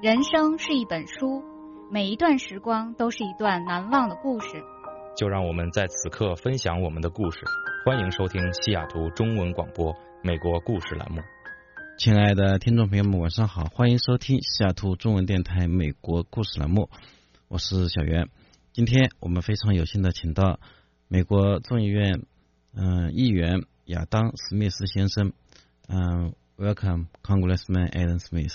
人生是一本书，每一段时光都是一段难忘的故事。 就让我们在此刻分享我们的故事。欢迎收听西雅图中文广播美国故事栏目。 亲爱的听众朋友们，晚上好，欢迎收听西雅图中文电台美国故事栏目，我是小袁。今天我们非常有幸的请到美国众议院议员亚当·史密斯先生。Welcome, Congressman Adam Smith.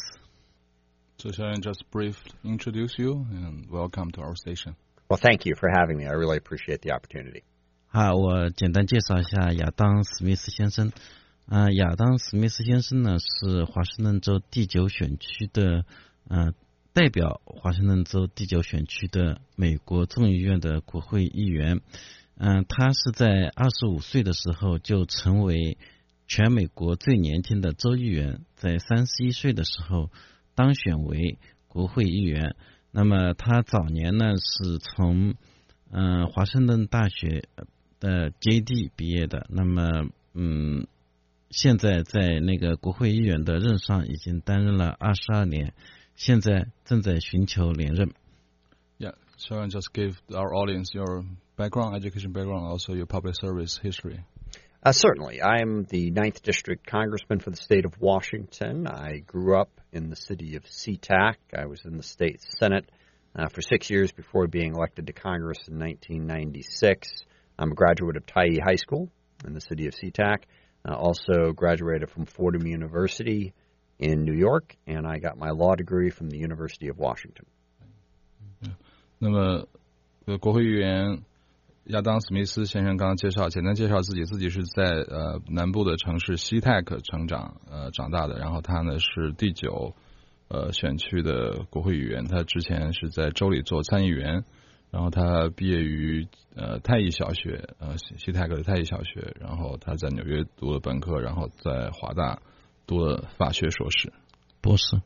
So shall I just briefly introduce you and welcome to our station? Well, thank you for having me. I really appreciate the opportunity. 好，我简单介绍一下亚当·史密斯先生。亚当·史密斯先生呢是华盛顿州第9选区的代表华盛顿州第9选区的美国众议院的国会议员。他是在25岁的时候就成为全美国最年轻的州议员，在31岁的时候当选为国会议员。那么他早年呢是从华盛顿大学的 JD 毕业的。那么现在在那个国会议员的任上已经担任了22年，现在正在寻求连任。 Yeah, so I just give our audience your background, education background, also your public service history. Certainly. I am the 9th District Congressman for the state of Washington. I grew up in the city of SeaTac. I was in the state Senate for 6 years before being elected to Congress in 1996. I'm a graduate of Tyee High School in the city of SeaTac. Also graduated from Fordham University in New York, and I got my law degree from the University of Washington. 那么国会议员亚当·史密斯先生刚刚简单介绍自己是在南部的城市西泰克长大的，然后他呢是第9选区的国会议员，他之前是在州里做参议员，然后他毕业于泰艺小学西泰克的泰艺小学，然后他在纽约读了本科，然后在华大读了法学博士。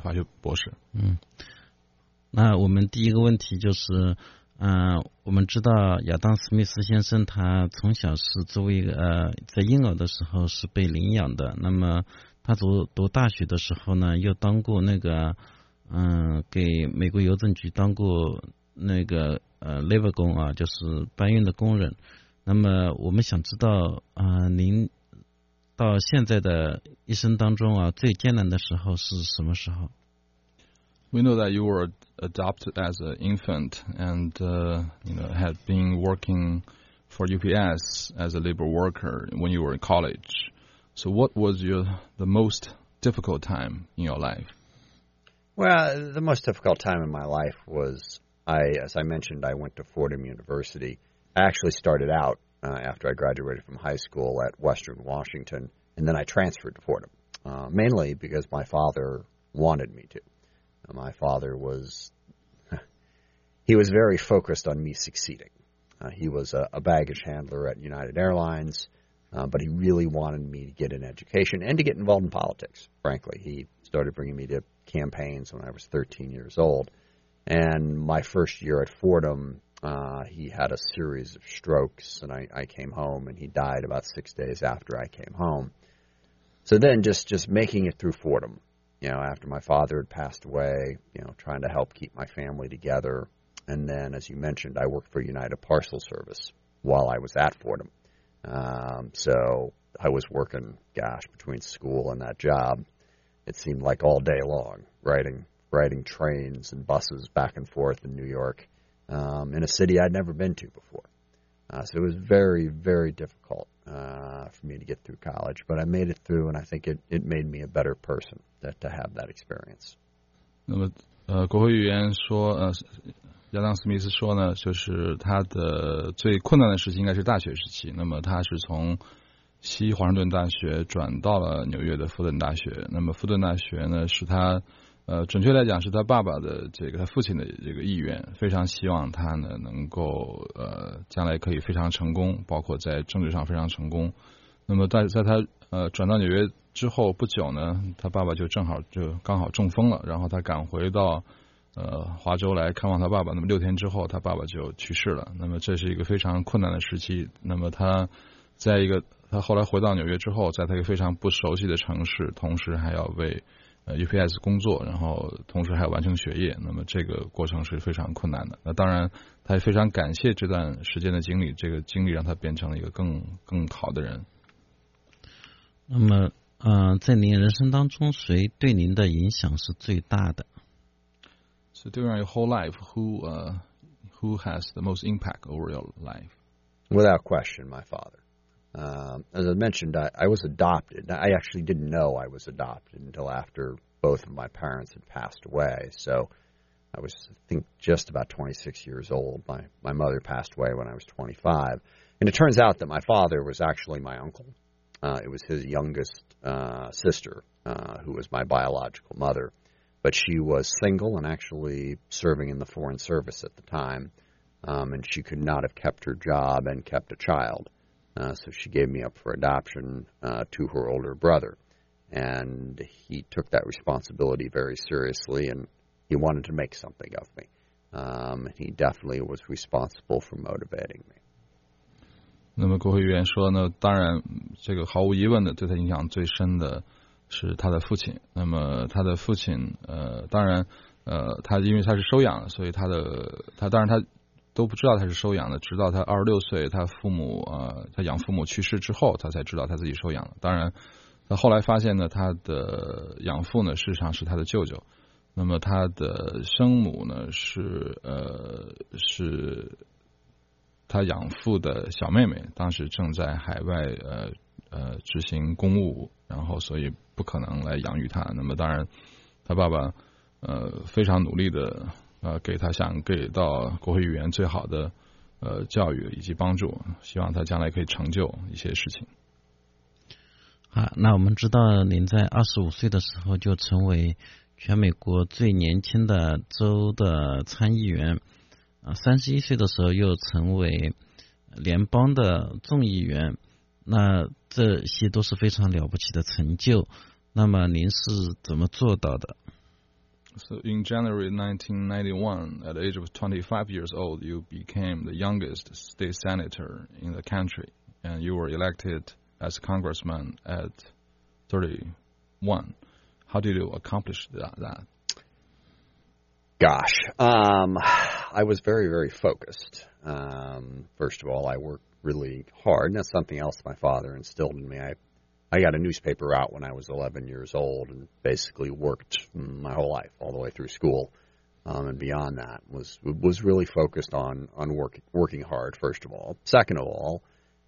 那我们第一个问题就是我们知道亚当·史密斯先生他从小是作为一个在婴儿的时候是被领养的。那么他读大学的时候呢，又当过那个给美国邮政局当过那个labor 工啊，就是搬运的工人。那么我们想知道您到现在的一生当中啊，最艰难的时候是什么时候？ We know that you were adopted as an infant and had been working for UPS as a labor worker when you were in college. So what was the most difficult time in your life? Well, the most difficult time in my life was, as I mentioned, I went to Fordham University. I actually started out after I graduated from high school at Western Washington, and then I transferred to Fordham, mainly because my father wanted me to. My father was very focused on me succeeding. He was a baggage handler at United Airlines, but he really wanted me to get an education and to get involved in politics, frankly. He started bringing me to campaigns when I was 13 years old. And my first year at Fordham, he had a series of strokes, and I came home, and he died about 6 days after I came home. So then just making it through Fordham, after my father had passed away, trying to help keep my family together. And then, as you mentioned, I worked for United Parcel Service while I was at Fordham. So I was working, between school and that job, it seemed like all day long, riding trains and buses back and forth in New York, in a city I'd never been to before. So it was very, very difficult for me to get through college, but I made it through, and I think it made me a better person to have that experience. 那么国会议员说亚当·史密斯说呢，就是他的最困难的时期应该是大学时期。那么他是从西华盛顿大学转到了纽约的富顿大学。那么富顿大学呢，是他准确来讲是他爸爸的他父亲的这个意愿，非常希望他呢能够将来可以非常成功，包括在政治上非常成功。那么在他转到纽约之后不久呢，他爸爸就刚好中风了，然后他赶回到华州来看望他爸爸。那么6天之后，他爸爸就去世了。那么这是一个非常困难的时期。那么他后来回到纽约之后，在他一个非常不熟悉的城市，同时还要为 UPS 工作，然后同时还要完成学业，那么这个过程是非常困难的。那当然，他也非常感谢这段时间的经历，这个经历让他变成了一个更好的人。 那么，在您人生当中，谁对您的影响是最大的？ So during your whole life, who has the most impact over your life? Without question, my father. As I mentioned, I was adopted. I actually didn't know I was adopted until after both of my parents had passed away. So I was, I think, just about 26 years old. My mother passed away when I was 25. And it turns out that my father was actually my uncle. It was his youngest sister, who was my biological mother. But she was single and actually serving in the Foreign Service at the time. And she could not have kept her job and kept a child. So she gave me up for adoption to her older brother. And he took that responsibility very seriously, and he wanted to make something of me. He definitely was responsible for motivating me. 那么国会议员说呢，当然这个毫无疑问的对他影响最深的是他的父亲。那么他的父亲当然他因为他是收养的，所以他当然他都不知道他是收养的，直到他26岁，他父母他养父母去世之后，他才知道他自己收养的。当然他后来发现呢，他的养父呢事实上是他的舅舅，那么他的生母呢是他养父的小妹妹，当时正在海外执行公务，然后所以不可能来养育他。那么当然他爸爸非常努力的想给到国会议员最好的教育以及帮助，希望他将来可以成就一些事情。 好，那我们知道您在25岁的时候就成为全美国最年轻的州的参议员，31岁的时候又成为联邦的众议员，那这些都是非常了不起的成就。那么您是怎么做到的？ So in January 1991, at the age of 25 years old, you became the youngest state senator in the country, and you were elected as a congressman at 31. How did you accomplish that? Gosh, I was very, very focused. First of all, I worked really hard, and that's something else my father instilled in me. I got a newspaper out when I was 11 years old and basically worked my whole life, all the way through school, and beyond that. Was really focused on working hard, first of all. Second of all,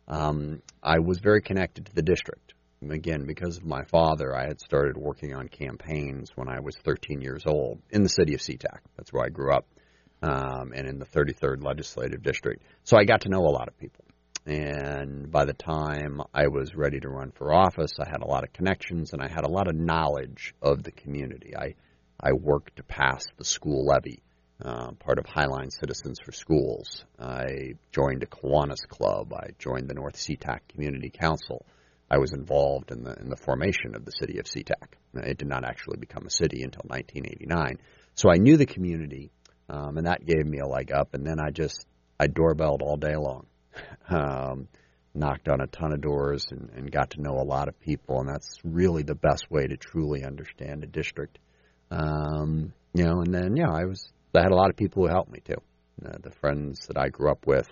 I was very connected to the district. Again, because of my father, I had started working on campaigns when I was 13 years old in the city of SeaTac. That's where I grew up, and in the 33rd Legislative District. So I got to know a lot of people. And by the time I was ready to run for office, I had a lot of connections and I had a lot of knowledge of the community. I worked to pass the school levy, part of Highline Citizens for Schools. I joined a Kiwanis Club. I joined the North SeaTac Community Council. I was involved in the formation of the city of SeaTac. It did not actually become a city until 1989. So I knew the community, and that gave me a leg up. And then I doorbelled all day long. Knocked on a ton of doors and got to know a lot of people, and that's really the best way to truly understand a district. And then I had a lot of people who helped me too. The friends that I grew up with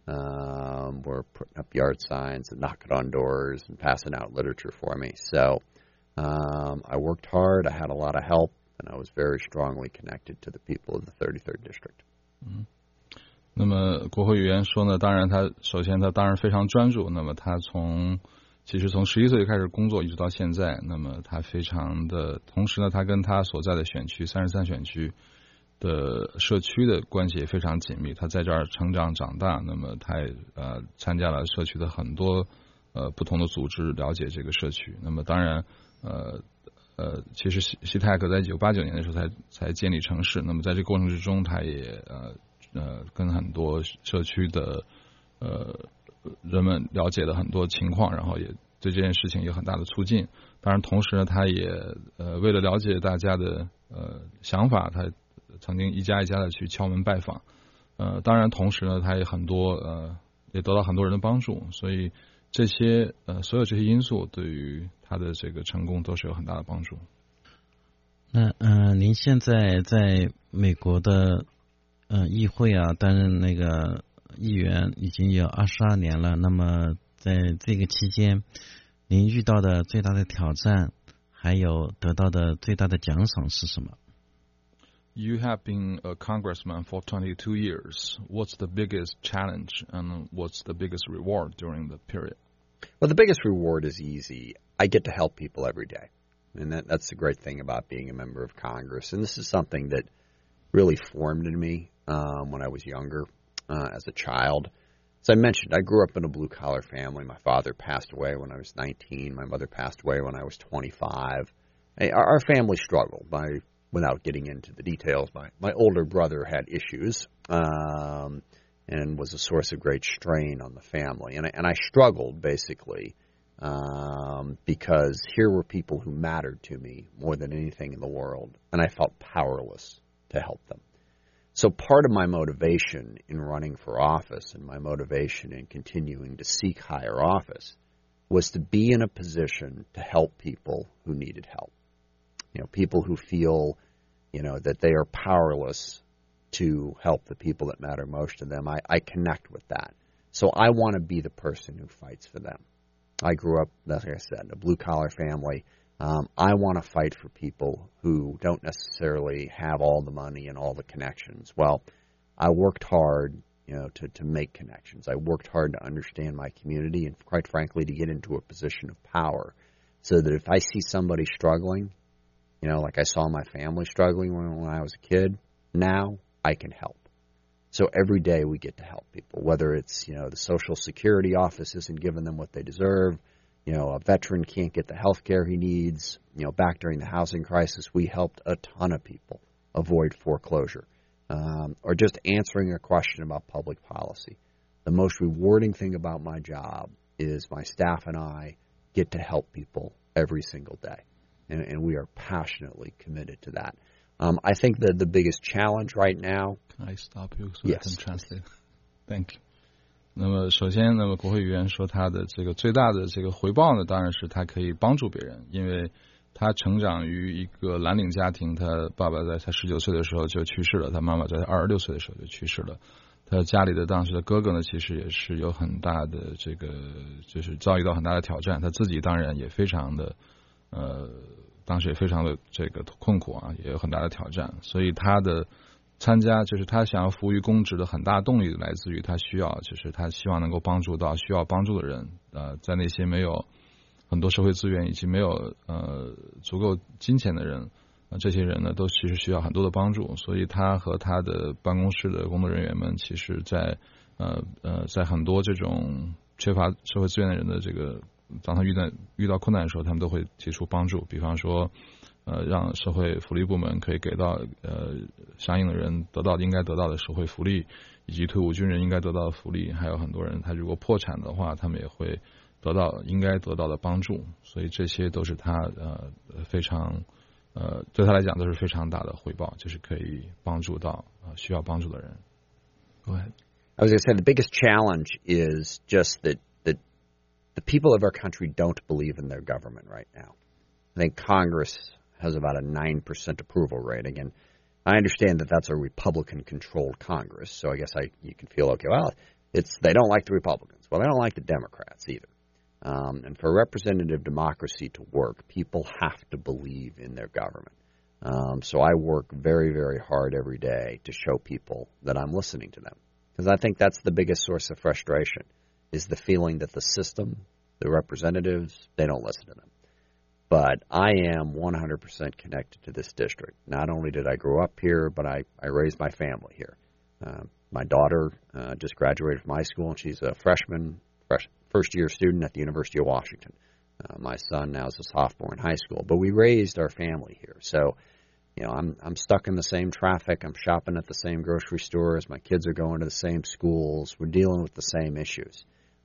were putting up yard signs and knocking on doors and passing out literature for me. So I worked hard, I had a lot of help, and I was very strongly connected to the people of the 33rd District. Mm-hmm. 那么国会议员说呢，当然他当然非常专注，那么他其实从11岁开始工作一直到现在，那么他非常的，同时呢他跟他所在的选区33选区的社区的关系也非常紧密，他在这儿成长长大，那么他也参加了社区的很多不同的组织，了解这个社区。那么当然其实西泰克在1989年的时候才建立城市，那么在这个过程之中他也跟很多社区的人们了解了很多情况，然后也对这件事情有很大的促进。当然同时呢他也为了了解大家的想法，他曾经一家一家的去敲门拜访。当然同时呢他也也得到很多人的帮助，所以所有这些因素对于他的这个成功都是有很大的帮助。 那您现在在美国的议会啊，担任那个议员已经有22年了。那么在这个期间，您遇到的最大的挑战，还有得到的最大的奖赏是什么？ You have been a congressman for 22 years. What's the biggest challenge and what's the biggest reward during the period? Well, the biggest reward is easy. I get to help people every day. And that's the great thing about being a member of Congress. And this is something that really formed in me when I was younger, as a child. As I mentioned, I grew up in a blue-collar family. My father passed away when I was 19. My mother passed away when I was 25. Our family struggled. Without getting into the details, my older brother had issues and was a source of great strain on the family. And I struggled, basically, because here were people who mattered to me more than anything in the world, and I felt powerless to help them. So part of my motivation in running for office and my motivation in continuing to seek higher office was to be in a position to help people who needed help. You know, people who feel, that they are powerless to help the people that matter most to them. I connect with that. So I want to be the person who fights for them. I grew up, like I said, in a blue-collar family. I want to fight for people who don't necessarily have all the money and all the connections. Well, I worked hard, to make connections. I worked hard to understand my community and, quite frankly, to get into a position of power so that if I see somebody struggling, like I saw my family struggling when I was a kid, now I can help. So every day we get to help people, whether it's, the Social Security office isn't giving them what they deserve, a veteran can't get the health care he needs. Back during the housing crisis, we helped a ton of people avoid foreclosure, or just answering a question about public policy. The most rewarding thing about my job is my staff and I get to help people every single day. And we are passionately committed to that. I think that the biggest challenge right now... Can I stop you so Yes. I can translate? Thank you. 那么首先，国会议员说他的这个最大的这个回报呢，当然是他可以帮助别人，因为他成长于一个蓝领家庭，他爸爸在他19岁的时候就去世了，他妈妈在他26岁的时候就去世了。他家里的当时的哥哥呢，其实也是有很大的这个，就是遭遇到很大的挑战，他自己当然也非常的当时也非常的这个困苦啊，也有很大的挑战，所以他的参加就是他想要服务于公职的很大动力来自于他需要，就是他希望能够帮助到需要帮助的人，在那些没有很多社会资源以及没有足够金钱的人，这些人呢都其实需要很多的帮助，所以他和他的办公室的工作人员们，其实在很多这种缺乏社会资源的人的这个。当他遇到困难的时候，他们都会提出帮助，比方说，让社会福利部门可以给到相应的人得到应该得到的社会福利，以及退伍军人应该得到的福利，还有很多人他如果破产的话，他们也会得到应该得到的帮助，所以这些都是他非常对他来讲都是非常大的回报，就是可以帮助到需要帮助的人。Go ahead. I was going to say the biggest challenge is just that the people of our country don't believe in their government right now. I think Congress has about a 9% approval rating, and I understand that that's a Republican-controlled Congress, so I guess you can feel, okay, well, they don't like the Republicans. Well, they don't like the Democrats either. And for representative democracy to work, people have to believe in their government. So I work very, very hard every day to show people that I'm listening to them, because I think that's the biggest source of frustration, is the feeling that the system, the representatives, they don't listen to them. But I am 100% connected to this district. Not only did I grow up here, but I raised my family here. My daughter just graduated from high school, and she's a first-year student at the University of Washington. My son now is a sophomore in high school. But we raised our family here. So, I'm stuck in the same traffic. I'm shopping at the same grocery stores. My kids are going to the same schools. We're dealing with the same issues.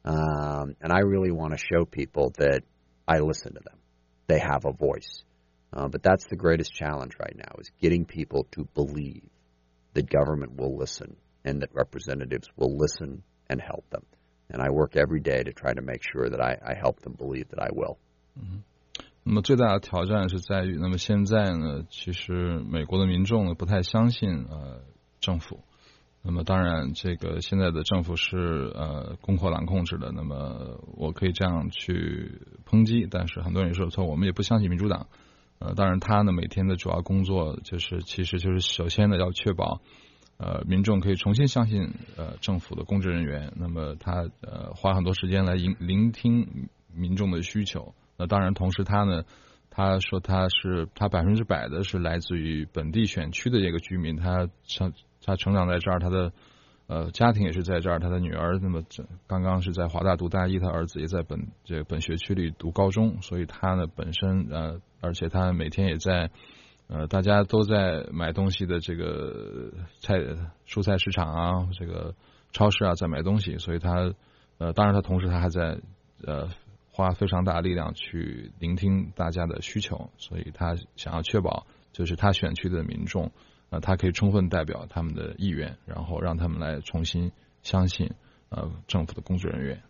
And I really want to show people that I listen to them. They have a voice. But that's the greatest challenge right now, is getting people to believe that government will listen and that representatives will listen and help them. And I work every day to try to make sure that I help them believe that I will. Mm-hmm. 那么最大的挑战是在于，那么现在呢，其实美国的民众呢不太相信政府。那么当然，这个现在的政府是共和党控制的，那么我可以这样去抨击，但是很多人说我们也不相信民主党。当然他呢每天的主要工作其实就是首先呢要确保民众可以重新相信政府的公职人员，那么他花很多时间来聆听民众的需求。那当然同时他说他100%的是来自于本地选区的这个居民，他成长在这儿，他的家庭也是在这儿，他的女儿那么刚刚是在华大读大一，他儿子也在本学区里读高中，所以他呢本身而且他每天也在大家都在买东西的这个蔬菜市场啊，这个超市啊在买东西，所以他当然他同时他还在花非常大的力量去聆听大家的需求，所以他想要确保就是他选区的民众他可以充分代表他们的意愿，然后让他们来重新相信政府的公职人员。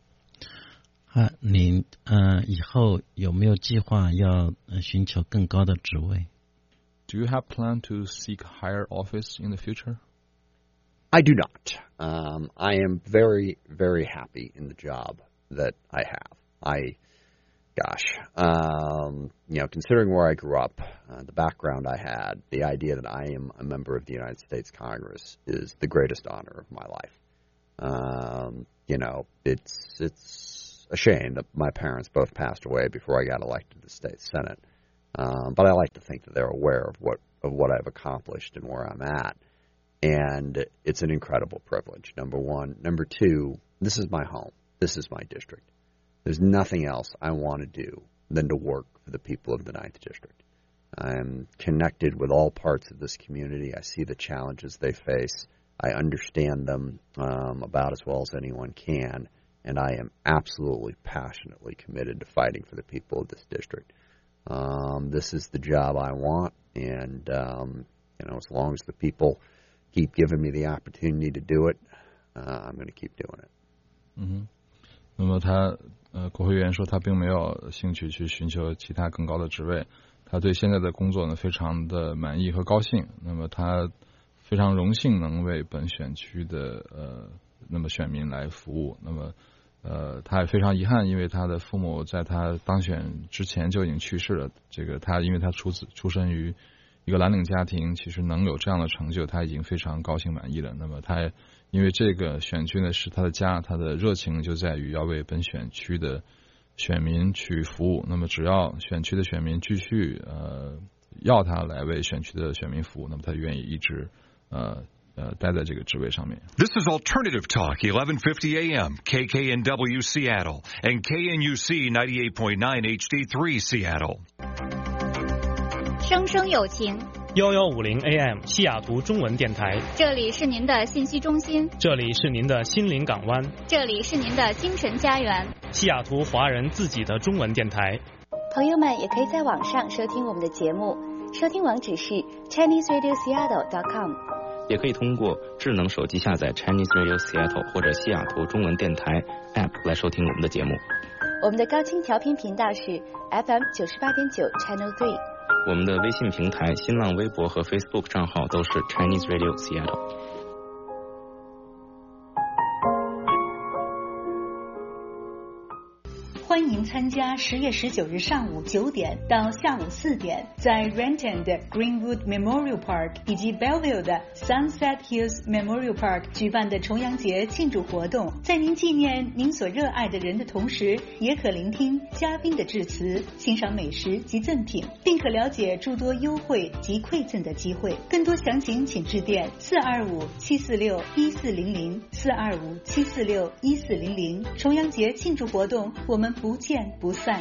您以后有没有计划要寻求更高的职位？ Do you have plan to seek higher office in the future? I do not. I am very, very happy in the job that I have. Considering where I grew up, the background I had, the idea that I am a member of the United States Congress is the greatest honor of my life. It's a shame that my parents both passed away before I got elected to the state Senate. But I like to think that they're aware of what I've accomplished and where I'm at. And it's an incredible privilege, number one. Number two, this is my home. This is my district. There's nothing else I want to do than to work for the people of the 9th District. I'm connected with all parts of this community. I see the challenges they face. I understand them about as well as anyone can. And I am absolutely passionately committed to fighting for the people of this district. This is the job I want. And, as long as the people keep giving me the opportunity to do it, I'm going to keep doing it. Mm-hmm. 那么他国会议员说他并没有兴趣去寻求其他更高的职位，他对现在的工作呢非常的满意和高兴。那么他非常荣幸能为本选区的那么选民来服务。那么他也非常遗憾，因为他的父母在他当选之前就已经去世了。因为他出身于一个蓝领家庭，其实能有这样的成就，他已经非常高兴满意了。那么他因为这个选区呢是他的家，他的热情就在于要为本选区的选民去服务。那么只要选区的选民继续要他来为选区的选民服务，那么他愿意一直待在这个职位上面。 This is Alternative Talk, 1150 AM, KKNW Seattle, and KNUC 98.9 HD3 Seattle. 生生有情 1150 AM 西雅图中文电台， 这里是您的信息中心， 这里是您的心灵港湾， 这里是您的精神家园， 西雅图华人自己的中文电台。 朋友们也可以在网上收听我们的节目，收听网址是 ChineseRadioSeattle.com， 也可以通过智能手机下载 Chinese Radio Seattle 或者西雅图中文电台 App 来收听我们的节目。 我们的高清调频频道是 FM 98.9 Channel 3。 我们的微信平台、新浪微博和 Facebook 账号都是 Chinese Radio Seattle。 欢迎参加10月19日上午9点到下午4点，在 Renton 的 Greenwood Memorial Park 以及 Belleville 的 Sunset Hills Memorial Park 举办的重阳节庆祝活动。在您纪念您所热爱的人的同时，也可聆听嘉宾的致辞，欣赏美食及赠品，并可了解诸多优惠及馈赠的机会。更多详情请致电425-746-1400 425-746-1400。重阳节庆祝活动，我们不见不散。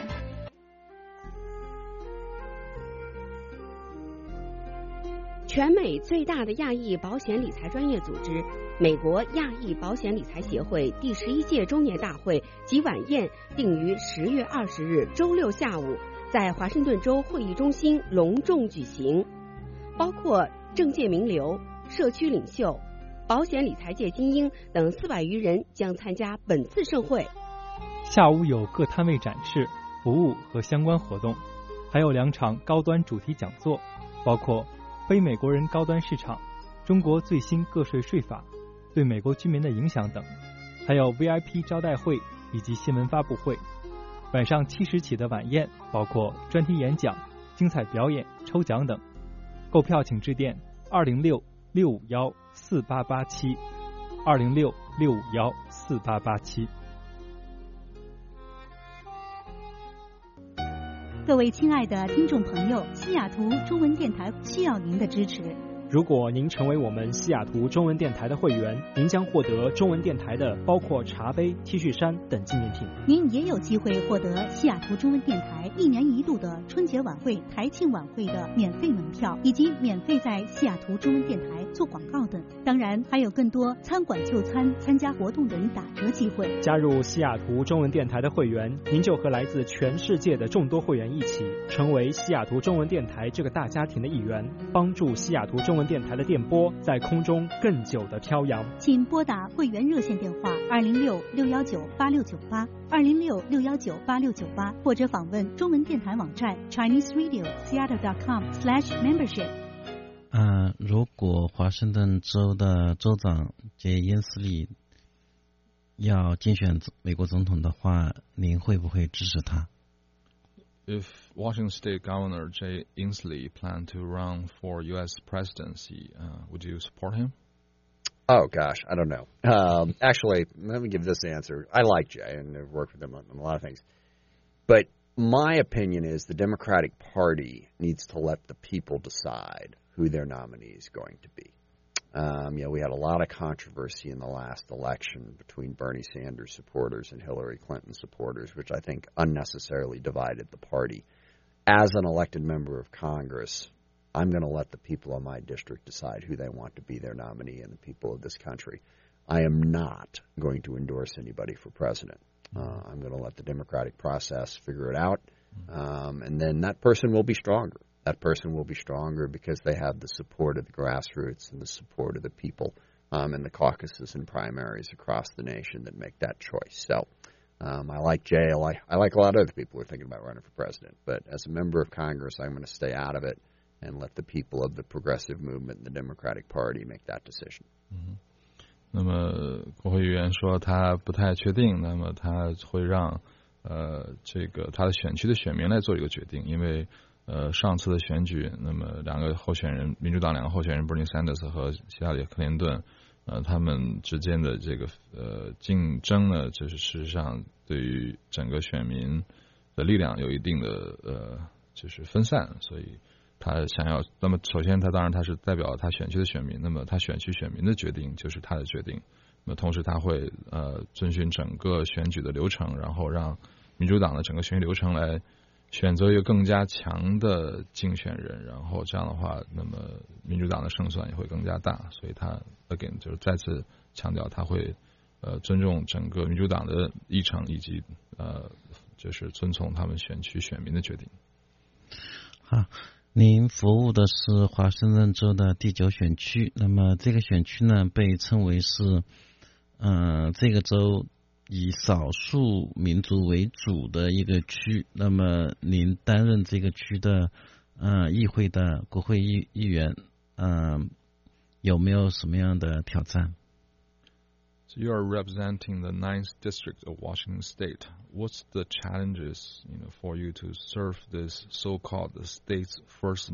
全美最大的亚裔保险理财专业组织美国亚裔保险理财协会第11届周年大会及晚宴定于10月20日周六下午在华盛顿州会议中心隆重举行，包括政界名流、社区领袖、保险理财界精英等400余人将参加本次盛会。 下午有各摊位展示， 服务和相关活动，还有2场高端主题讲座，包括非美国人高端市场、中国最新个税税法对美国居民的影响等，还有 VIP 招待会以及新闻发布会。晚上7时起的晚宴包括专题演讲、精彩表演、抽奖等。购票请致电206-651-4887 206-651-4887。 各位亲爱的听众朋友，西雅图中文电台需要您的支持。 如果您成为我们西雅图中文电台的会员，您将获得中文电台的包括茶杯、T 恤衫等纪念品。 您也有机会获得西雅图中文电台1年1度的春节晚会、台庆晚会的免费门票，以及免费在西雅图中文电台做广告等。当然，还有更多餐馆就餐、参加活动等打折机会。 加入西雅图中文电台的会员，您就和来自全世界的众多会员一起，成为西雅图中文电台这个大家庭的一员，帮助西雅图中文电台的电波在空中更久的飘扬。 请拨打会员热线电话206-619-8698 206-619-8698，或者访问中文电台网站 ChineseRadio.Seattle.com/membership。 如果华盛顿州的州长杰因斯利要竞选美国总统的话，您会不会支持他？ If Washington State Governor Jay Inslee planned to run for U.S. presidency, would you support him? Oh, gosh, I don't know. Actually, let me give this answer. I like Jay, and I've worked with him on a lot of things. But my opinion is the Democratic Party needs to let the people decide who their nominee is going to be. We had a lot of controversy in the last election between Bernie Sanders supporters and Hillary Clinton supporters, which I think unnecessarily divided the party. As an elected member of Congress, I'm going to let the people of my district decide who they want to be their nominee and the people of this country. I am not going to endorse anybody for president. I'm going to let the democratic process figure it out, and then that person will be stronger. That person will be stronger because they have the support of the grassroots and the support of the people in the caucuses and primaries across the nation that make that choice. So I like Jay. I like a lot of other people who are thinking about running for president. But as a member of Congress, I'm going to stay out of it and let the people of the progressive movement and the Democratic Party make that decision. 那么国会议员说他不太确定，那么他会让这个他的选区的选民来做一个决定，因为上次的选举，那么2个候选人，民主党2个候选人 Bernie Sanders 和希拉里·克林顿，他们之间的这个竞争呢，就是事实上对于整个选民的力量有一定的就是分散，所以他想要，那么首先他当然他是代表他选区的选民，那么他选区选民的决定就是他的决定，那么同时他会遵循整个选举的流程，然后让民主党的整个选举流程来选择一个更加强的竞选人，然后这样的话，那么民主党的胜算也会更加大。所以他 again 就是再次强调，他会尊重整个民主党的议程，以及就是遵从他们选区选民的决定。 好，您服务的是华盛顿州的第9选区，那么这个选区呢被称为是这个州以少数民族为主的一个区，那么您担任这个区的议会的国会议员，有没有什么样的挑战？ So you are representing the 9th District of Washington State. What's the challenges, for you to serve this so-called state's first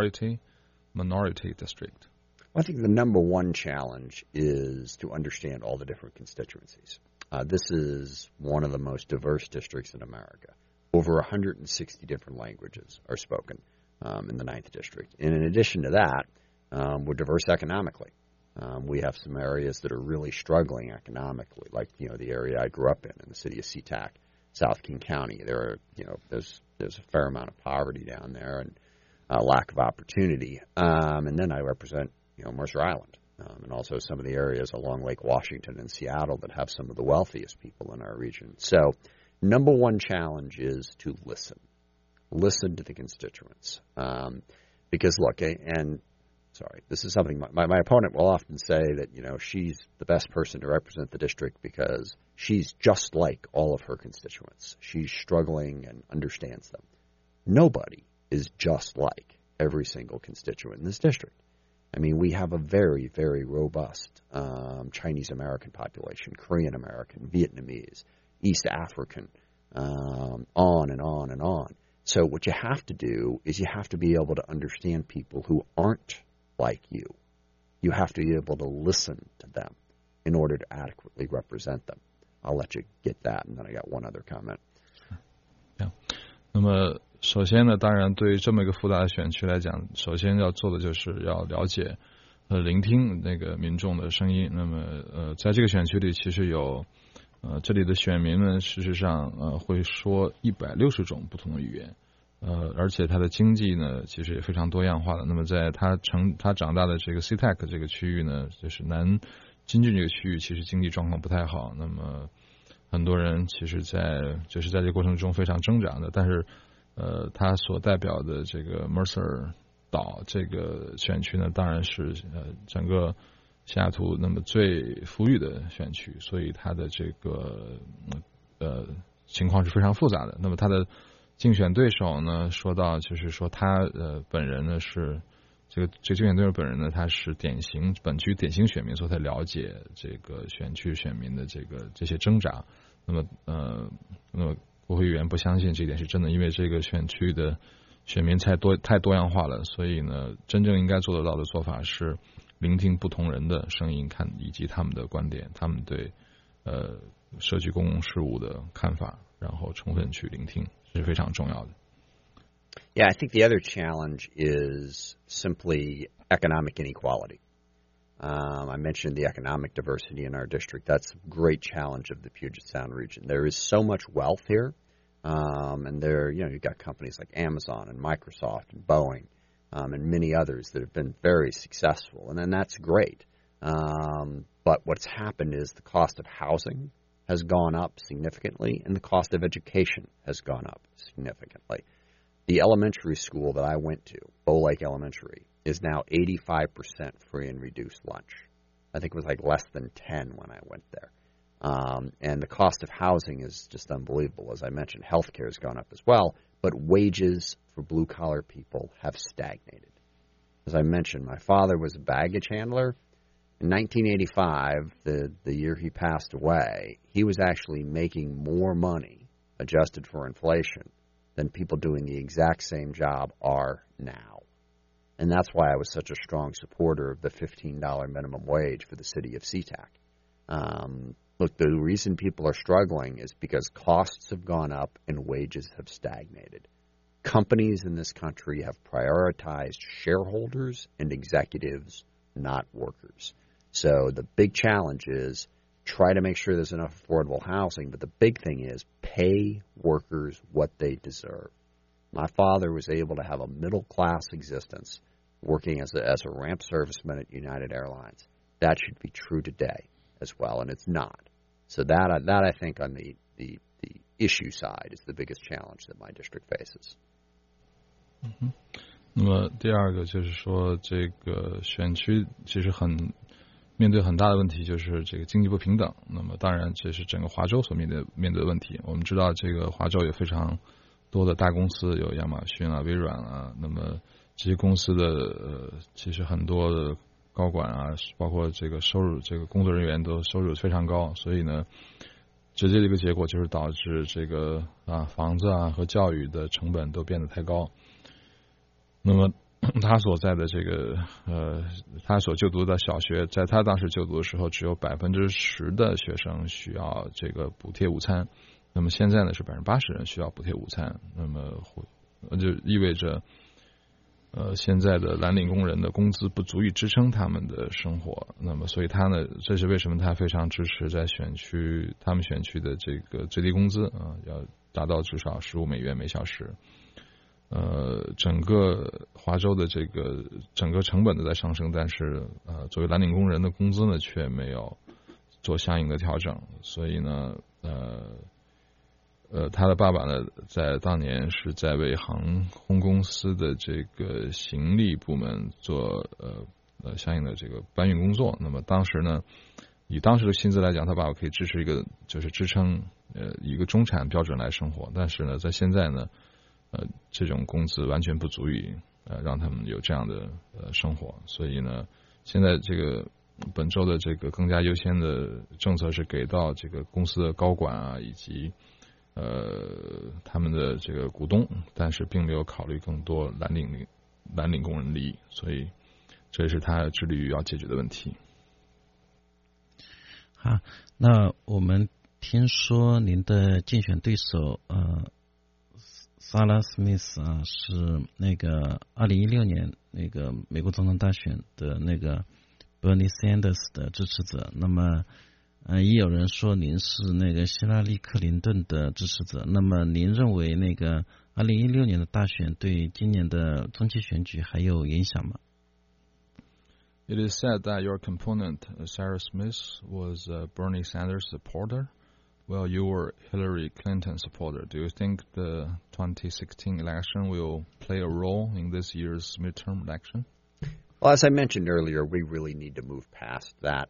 minority district? I think the number one challenge is to understand all the different constituencies. This is one of the most diverse districts in America. Over 160 different languages are spoken in the 9th District. And in addition to that, we're diverse economically. We have some areas that are really struggling economically, like the area I grew up in the city of SeaTac, South King County. There's a fair amount of poverty down there and a lack of opportunity. And then I represent Mercer Island. And also some of the areas along Lake Washington and Seattle that have some of the wealthiest people in our region. So number one challenge is to listen to the constituents. Because look, and sorry, this is something my opponent will often say that, she's the best person to represent the district because she's just like all of her constituents. She's struggling and understands them. Nobody is just like every single constituent in this district. I mean, we have a very, very robust Chinese American population, Korean American, Vietnamese, East African, on and on and on. So what you have to do is you have to be able to understand people who aren't like you. You have to be able to listen to them in order to adequately represent them. I'll let you get that, and then I got one other comment. Yeah. 那么首先呢，当然对于这么一个复杂的选区来讲，首先要做的就是要了解聆听那个民众的声音。那么在这个选区里，其实有这里的选民们事实上会说160种不同的语言，而且他的经济呢其实也非常多样化的。那么在他长大的这个 CTEC 这个区域呢，就是南京郡这个区域，其实经济状况不太好。那么很多人其实在这个过程中非常挣扎的，但是他所代表的这个 Mercer 岛这个选区呢，当然是整个西雅图那么最富裕的选区，所以他的这个情况是非常复杂的。那么他的竞选对手呢，说到就是说他本人呢是这个竞选对手本人呢，他是本区典型选民，所以他了解这个选区选民的这些挣扎。那么国会议员不相信这一点是真的，因为这个选区的选民太多样化了，所以呢，真正应该做得到的做法是聆听不同人的声音，以及他们的观点，他们对社区公共事务的看法，然后充分去聆听，这是非常重要的。 Yeah, I think the other challenge is simply economic inequality. I mentioned the economic diversity in our district. That's a great challenge of the Puget Sound region. There is so much wealth here, and you've got companies like Amazon and Microsoft and Boeing, and many others that have been very successful, and then that's great. But what's happened is the cost of housing has gone up significantly, and the cost of education has gone up significantly. The elementary school that I went to, Bow Lake Elementary, is now 85% free and reduced lunch. I think it was like less than 10 when I went there. And the cost of housing is just unbelievable. As I mentioned, healthcare has gone up as well, but wages for blue-collar people have stagnated. As I mentioned, my father was a baggage handler. In 1985, the year he passed away, he was actually making more money, adjusted for inflation, than people doing the exact same job are now. And that's why I was such a strong supporter of the $15 minimum wage for the city of SeaTac. Look, the reason people are struggling is because costs have gone up and wages have stagnated. Companies in this country have prioritized shareholders and executives, not workers. So the big challenge is try to make sure there's enough affordable housing, but the big thing is pay workers what they deserve. My father was able to have a middle-class existence working as a ramp serviceman at United Airlines. That should be true today as well, and it's not. So that I think on the issue side is the biggest challenge that my district faces. 那么第二个就是说，这个选区其实面对很大的问题，就是这个经济不平等。那么当然，这是整个华州所面对的问题。我们知道，这个华州有非常多的大公司，有亚马逊啊、微软啊。那么这些公司的其实很多的高管啊，包括这个收入，这个工作人员都收入非常高。所以呢，直接的一个结果就是导致这个房子啊和教育的成本都变得太高。那么他所在的这个他所就读的小学，在他当时就读的时候，只有10%的学生需要这个补贴午餐。那么现在呢是80%人需要补贴午餐。那么就意味着现在的蓝领工人的工资不足以支撑他们的生活。那么所以他呢，这是为什么他非常支持在他们选区的这个最低工资要达到至少$15每小时。整个华州的这个整个成本都在上升，但是作为蓝领工人的工资呢却没有做相应的调整，所以呢他的爸爸呢，在当年是在为航空公司的这个行李部门做相应的这个搬运工作。那么当时呢，以当时的薪资来讲，他爸爸可以支持支撑一个中产标准来生活。但是呢，在现在呢，这种工资完全不足以让他们有这样的生活。所以呢，现在这个本周的这个更加优先的政策是给到这个公司的高管啊，以及他们的这个股东，但是并没有考虑更多蓝领工人利益，所以这也是他致力于要解决的问题。 好，那我们听说您的竞选对手萨拉·史密斯啊，是那个2016年那个美国总统大选的那个 Bernie Sanders 的支持者。那么也有人说您是那个希拉里·克林顿的支持者。那么您认为那个2016年的大选对今年的中期选举还有影响吗？ It is said that your opponent, Sarah Smith, was a Bernie Sanders supporter, while you were Hillary Clinton supporter. Do you think the 2016 election will play a role in this year's midterm election? Well, as I mentioned earlier, we really need to move past that.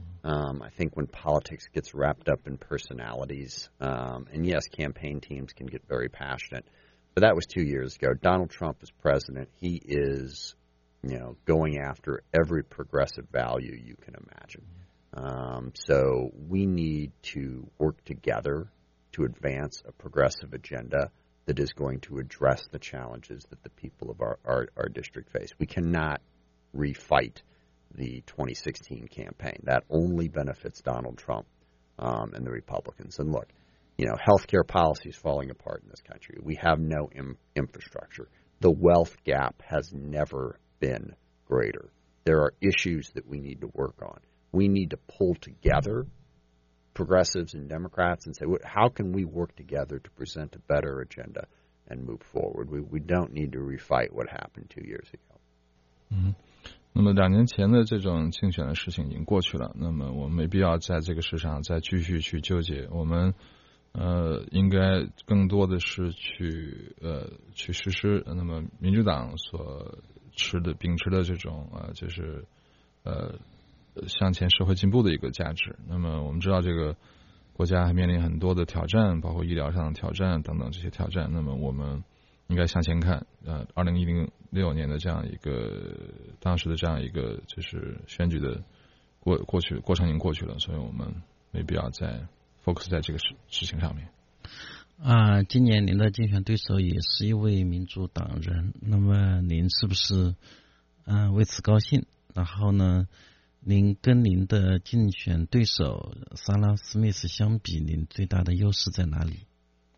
I think when politics gets wrapped up in personalities, and yes, campaign teams can get very passionate, but that was 2 years ago. Donald Trump is president. He is, going after every progressive value you can imagine. So we need to work together to advance a progressive agenda that is going to address the challenges that the people of our district face. We cannot refight the 2016 campaign. That only benefits Donald Trump and the Republicans. And look, healthcare policy is falling apart in this country. We have no infrastructure. The wealth gap has never been greater. There are issues that we need to work on. We need to pull together progressives and Democrats and say, how can we work together to present a better agenda and move forward? We don't need to refight what happened 2 years ago. 那么2年前的这种竞选的事情已经过去了，那么我们没必要在这个事上再继续去纠结。我们应该更多的是去实施那么民主党所秉持的这种就是向前社会进步的一个价值。那么我们知道这个国家还面临很多的挑战，包括医疗上的挑战等等这些挑战。那么我们应该向前看。2016年的这样一个当时的这样一个就是选举的过程已经过去了，所以我们没必要再 focus 在这个事情上面。 今年您的竞选对手也是一位民主党人，那么您是不是为此高兴？然后呢，您跟您的竞选对手萨拉·史密斯相比，您最大的优势在哪里？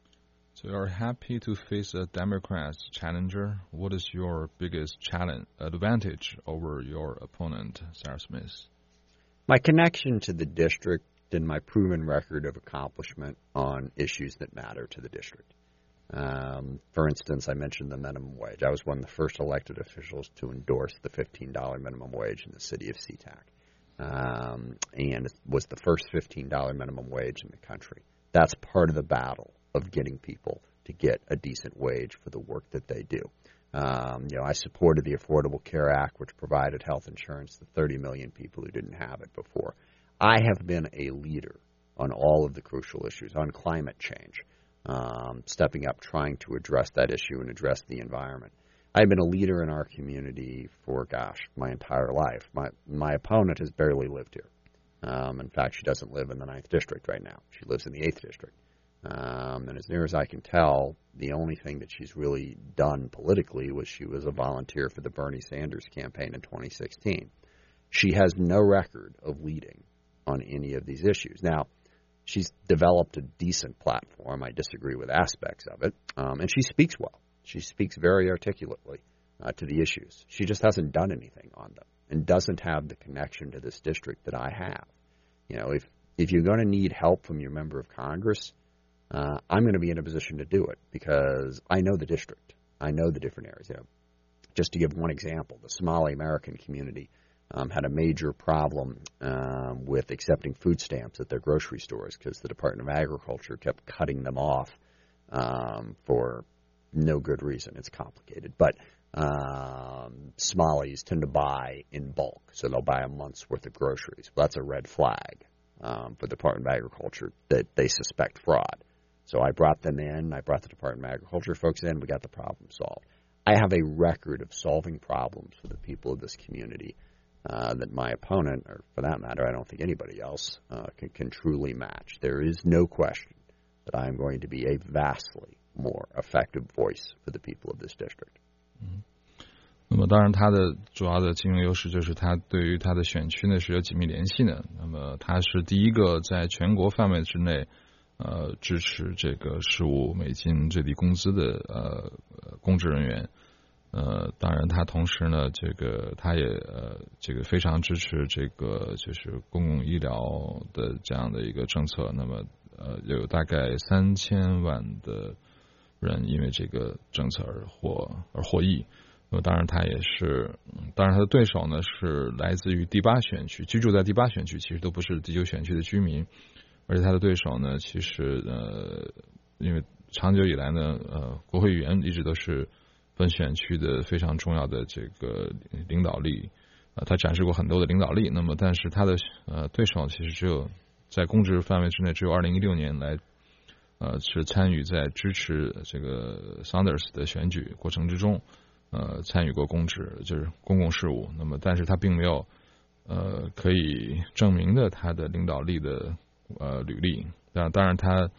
So you're happy to face a Democrat's challenger. What is your biggest advantage over your opponent, Sarah Smith? My connection to the district and my proven record of accomplishment on issues that matter to the district. For instance, I mentioned the minimum wage. I was one of the first elected officials to endorse the $15 minimum wage in the city of SeaTac. And it was the first $15 minimum wage in the country. That's part of the battle of getting people to get a decent wage for the work that they do. I supported the Affordable Care Act, which provided health insurance to 30 million people who didn't have it before. I have been a leader on all of the crucial issues, on climate change, stepping up, trying to address that issue and address the environment. I've been a leader in our community for, my entire life. My opponent has barely lived here. In fact, she doesn't live in the 9th District right now. She lives in the 8th District. And as near as I can tell, the only thing that she's really done politically was she was a volunteer for the Bernie Sanders campaign in 2016. She has no record of leading on any of these issues. Now, she's developed a decent platform. I disagree with aspects of it. And she speaks well. She speaks very articulately to the issues. She just hasn't done anything on them and doesn't have the connection to this district that I have. If you're going to need help from your member of Congress, I'm going to be in a position to do it because I know the district. I know the different areas. Just to give one example, the Somali American community had a major problem with accepting food stamps at their grocery stores because the Department of Agriculture kept cutting them off for no good reason. It's complicated. But Somalis tend to buy in bulk, so they'll buy a month's worth of groceries. Well, that's a red flag for the Department of Agriculture that they suspect fraud. So I brought them in. I brought the Department of Agriculture folks in. We got the problem solved. I have a record of solving problems for the people of this community that my opponent, or for that matter, I don't think anybody else can truly match. There is no question that I am going to be a vastly more effective voice for the people of this district. 那么当然他的主要的竞争优势就是他对于他的选区呢是有紧密联系的。那么他是第一个在全国范围之内支持这个15美金最低工资的公职人员。当然他同时呢他也这个非常支持这个就是公共医疗的这样的一个政策。那么有大概3000万的人因为这个政策而获益。那么当然他也是，当然他的对手呢是来自于第8选区，居住在第8选区，其实都不是第9选区的居民。而且他的对手呢其实因为长久以来呢国会议员一直都是本选区的非常重要的这个领导力，他展示过很多的领导力。那么但是他的对手其实只有在公职范围之内只有2016年来是参与在支持这个 Sanders 的选举过程之中参与过公职，就是公共事务。那么但是他并没有可以证明的他的领导力的履历。当然他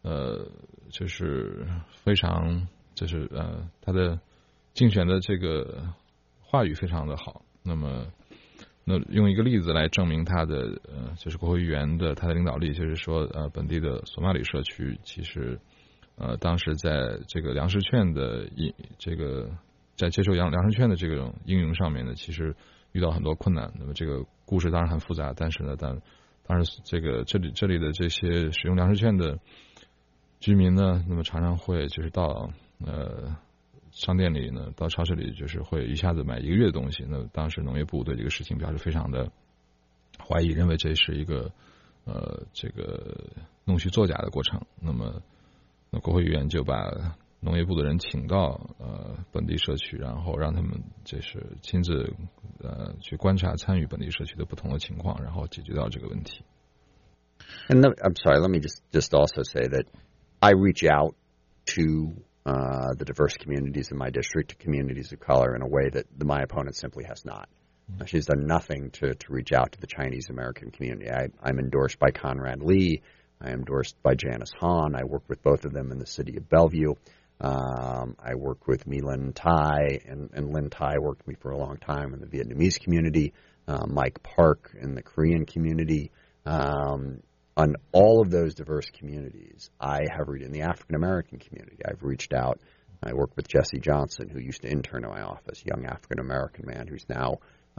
就是非常就是他的竞选的这个话语非常的好。那用一个例子来证明他的就是国会议员的他的领导力，就是说本地的索马里社区其实当时在这个粮食券的这个在接受粮食券的这种应用上面呢，其实遇到很多困难。那么这个故事当然很复杂，但是呢当然这里的这些使用粮食券的居民呢，那么常常会就是到商店里呢，到超市里就是会一下子买1个月的东西。那当时农业部对这个事情表示非常的怀疑，认为这是一个这个弄虚作假的过程。那国会议员就把农业部的人请到本地社区，然后让他们就是亲自去观察参与本地社区的不同的情况，然后解决到这个问题。 And I'm sorry, let me just also say that I reach out to the diverse communities in my district, communities of color, in a way that my opponent simply has not. She's done nothing to reach out to the Chinese American community. I'm endorsed by Conrad Lee. I am endorsed by Janice Hahn. I work with both of them in the city of Bellevue. I work with Mi Lin Tai, and Lin Tai worked with me for a long time in the Vietnamese community, Mike Park in the Korean community. On all of those diverse communities, I have in the African American community, I've reached out. I work with Jesse Johnson, who used to intern in my office, a young African American man who's now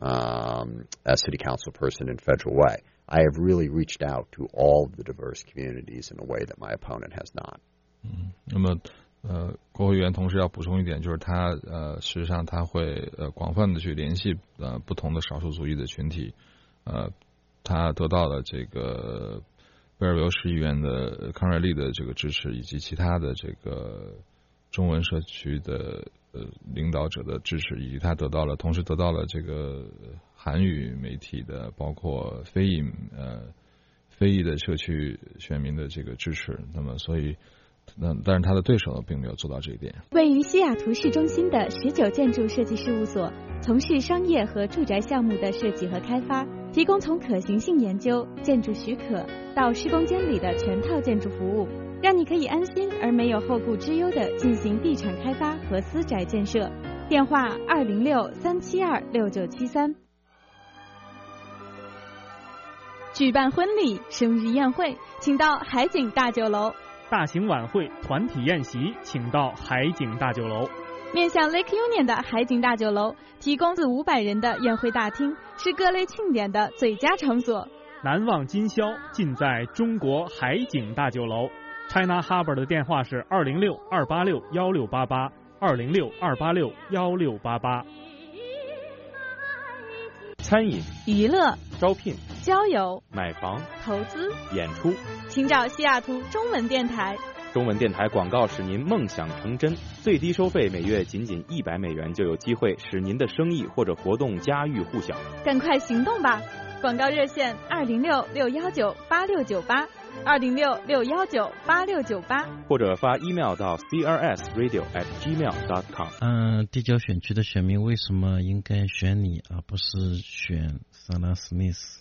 a city council person in Federal Way. I have really reached out to all of the diverse communities in a way that my opponent has not. 那么国会议员同时要补充一点，就是他事实上他会广泛的去联系不同的少数族裔的群体。他得到了这个贝尔维尔市议员的康瑞利的这个支持，以及其他的这个中文社区的领导者的支持，以及他同时得到了这个韩语媒体的包括非裔的社区选民的这个支持。那么所以但是他的对手并没有做到这一点。 位于西雅图市中心的19建筑设计事务所，从事商业和住宅项目的设计和开发，提供从可行性研究、建筑许可到施工监理的全套建筑服务，让你可以安心而没有后顾之忧地进行地产开发和私宅建设。电话206-372-6973。举办婚礼、生日宴会，请到海景大酒楼。 大型晚会、团体宴席，请到海景大酒楼。 面向 Lake Union 的海景大酒楼，提供400-500人的宴会大厅，是各类庆典的最佳场所。 难忘今宵，尽在中国海景大酒楼。China Harbor 的电话是206-286-1688，206-286-1688。餐饮、 娱乐、 招聘、 交友、 买房、 投资、 演出， 请找西雅图中文电台。 中文电台广告使您梦想成真，最低收费每月仅$100，就有机会使您的生意或者活动家喻户晓。 赶快行动吧！广告热线206-619-8698，206-619-8698， 或者发 email 到 crsradio@gmail.com。 第9选区的选民为什么应该选你而不是选萨拉·史密斯？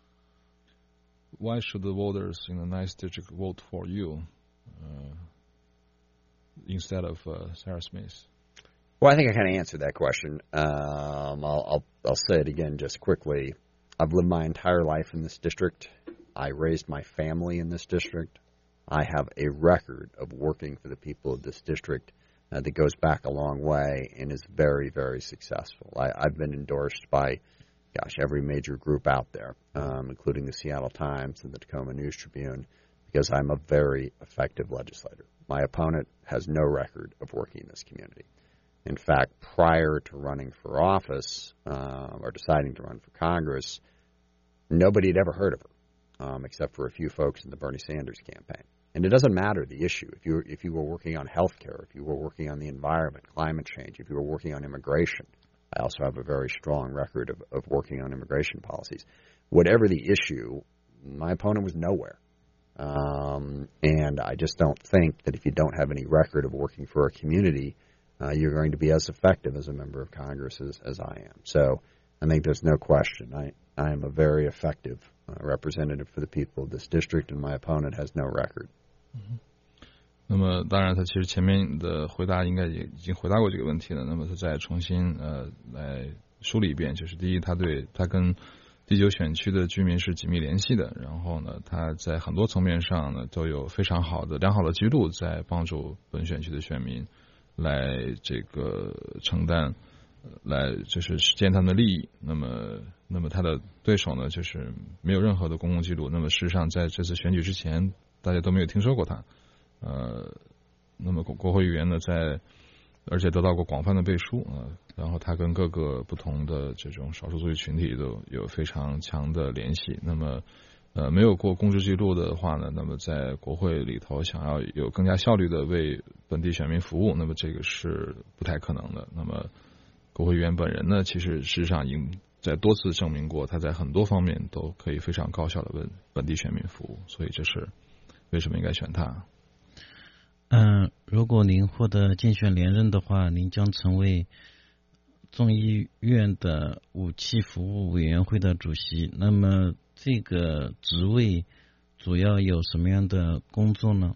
Why should the voters in the 9th district vote for you instead of Sarah Smith? Well, I think I kind of answered that question. I'll say it again just quickly. I've lived my entire life in this district. I raised my family in this district. I have a record of working for the people of this district that goes back a long way and is very, very successful. I've been endorsed by, every major group out there, including the Seattle Times and the Tacoma News Tribune, because I'm a very effective legislator. My opponent has no record of working in this community. In fact, prior to running for office or deciding to run for Congress, nobody had ever heard of her, except for a few folks in the Bernie Sanders campaign. And it doesn't matter the issue. If you were working on health care, if you were working on the environment, climate change, if you were working on immigration, I also have a very strong record of working on immigration policies. Whatever the issue, my opponent was nowhere. And I just don't think that if you don't have any record of working for a community, you're going to be as effective as a member of Congress as I am. So I think there's no question. I am a very effective representative for the people of this district, and my opponent has no record. 那么当然他其实前面的回答应该也已经回答过这个问题了，那么他再重新来梳理一遍，就是第一，他跟第9选区的居民是紧密联系的，然后呢他在很多层面上呢都有非常良好的记录，在帮助本选区的选民来这个承担来就是实践他们的利益。那么他的对手呢就是没有任何的公共记录，那么事实上在这次选举之前大家都没有听说过他。那么国会议员呢而且得到过广泛的背书然后他跟各个不同的这种少数族裔群体都有非常强的联系。那么没有过公职记录的话呢，那么在国会里头想要有更加效率的为本地选民服务，那么这个是不太可能的。那么国会议员本人呢，其实事实上已经在多次证明过，他在很多方面都可以非常高效的为本地选民服务，所以这是为什么应该选他。 如果您获得竞选连任的话，您将成为众议院的武器服务委员会的主席。那么这个职位主要有什么样的工作呢？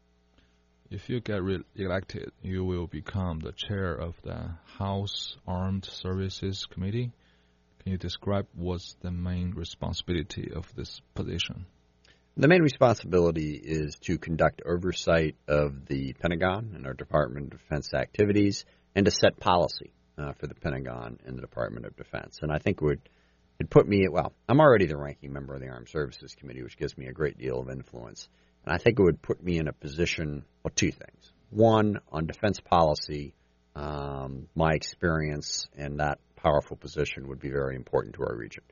If you get elected, you will become the chair of the House Armed Services Committee. Can you describe what's the main responsibility of this position? The main responsibility is to conduct oversight of the Pentagon and our Department of Defense activities and to set policy for the Pentagon and the Department of Defense. And I think it'd put me, I'm already the ranking member of the Armed Services Committee, which gives me a great deal of influence. And I think it would put me in a position, two things. One, on defense policy, my experience in that powerful position would be very important to our region.